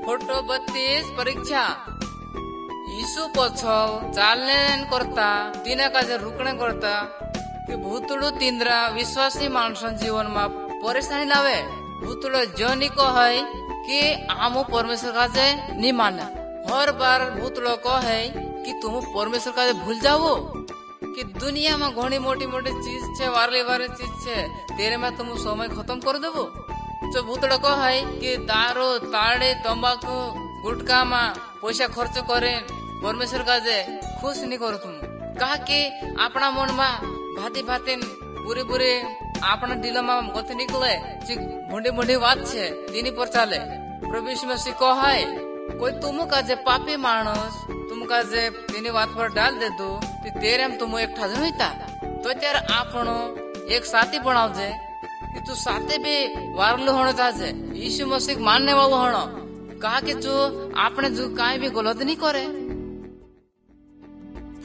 Photo 32 परीक्षा। यीशु पछल चालने करता तीना काजे रुकने करता कि भूतुड़ो तींद्रा विश्वासी मानसन जीवन में परेशानी लावे। भूतुड़ो जोनी को है कि आमो परमेश्वर काजे नहीं माने। हर बार भूतुड़ो को है कि तुम परमेश्वर काजे भूल जाओ कि दुनिया में घनी मोटी मोटी चीज छे, वारली वारली चीज छे, तेरे में तुम समय खत्म कर देवो। तो भूतड़ा को है कि दारू ताड़े तंबाकू गुटखा में पैसा खर्च करे परमेश्वर काजे खुश नहीं करो। तुम कहा कि अपना मन में भाती भाती बुरी बुरी अपना दिल में गति निकले भूडी भूडी बात छे तीनी पर चाले। प्रभु यीशु मसीह को है कोई तुम काजे पापी मानस तुम काजे तीनी बात पर डाल दे दो तो तेरे में तुम एक ठाजन होता तो तेरे आपनो एक साथी बनाओ जे कि तू साथे भी वारलू होना चाहे। यीशु मसीह मानने वाला होना कहा कि तू आपने जो काई भी गलत नहीं करे।